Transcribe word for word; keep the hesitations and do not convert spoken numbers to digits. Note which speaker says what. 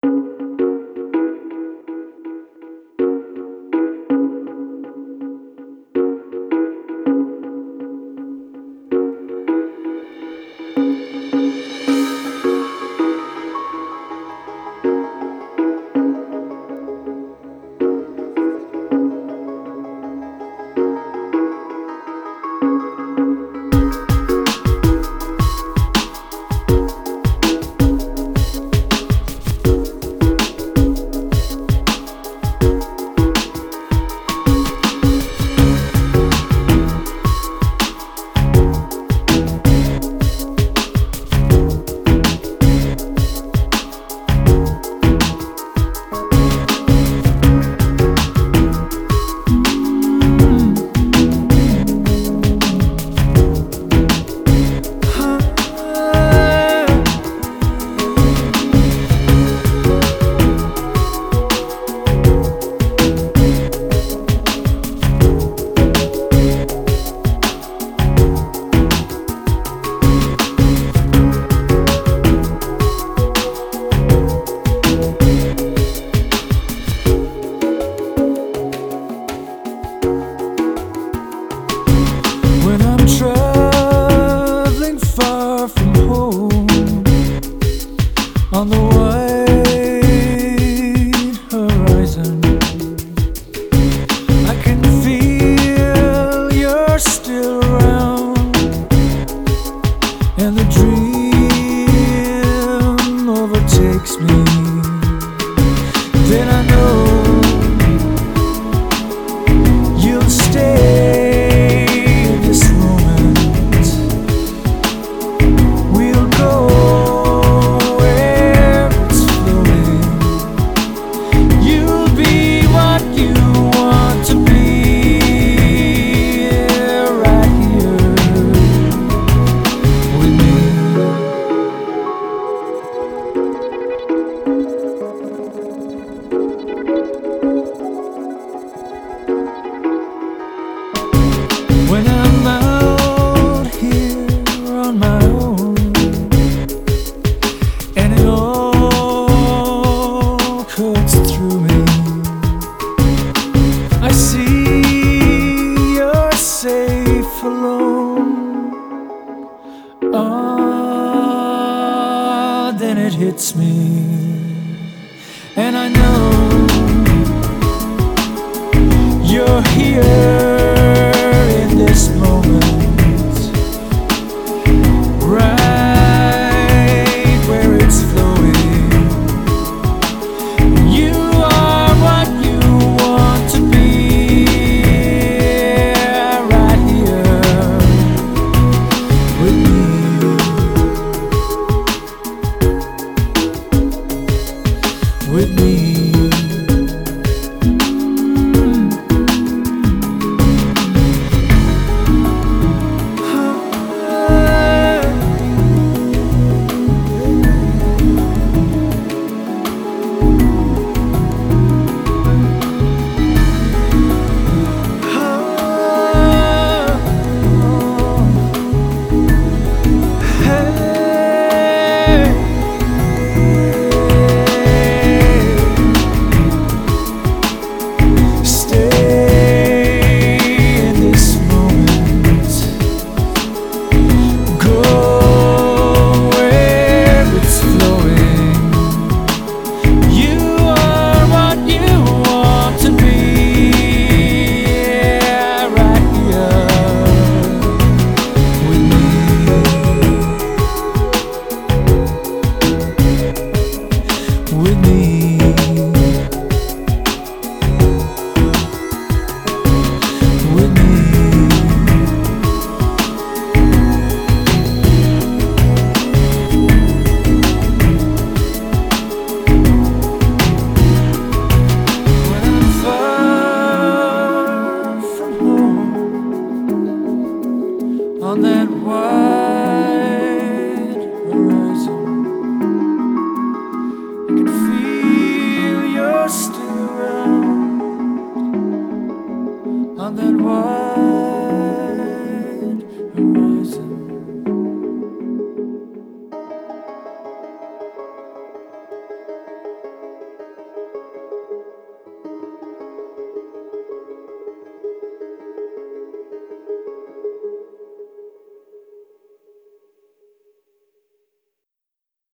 Speaker 1: on the wide horizon. I can feel you're still around, and the dream overtakes me. Then I know you'll stay in this moment. We'll go where it's flowing. You'll be what you want to be, right here with me. When I'm out here on my own, and it all cuts through me, I see you're safe alone. Ah, then it hits me, and I know you're here in this moment, right where it's flowing. You are what you want to be, right here with me, with me. With me.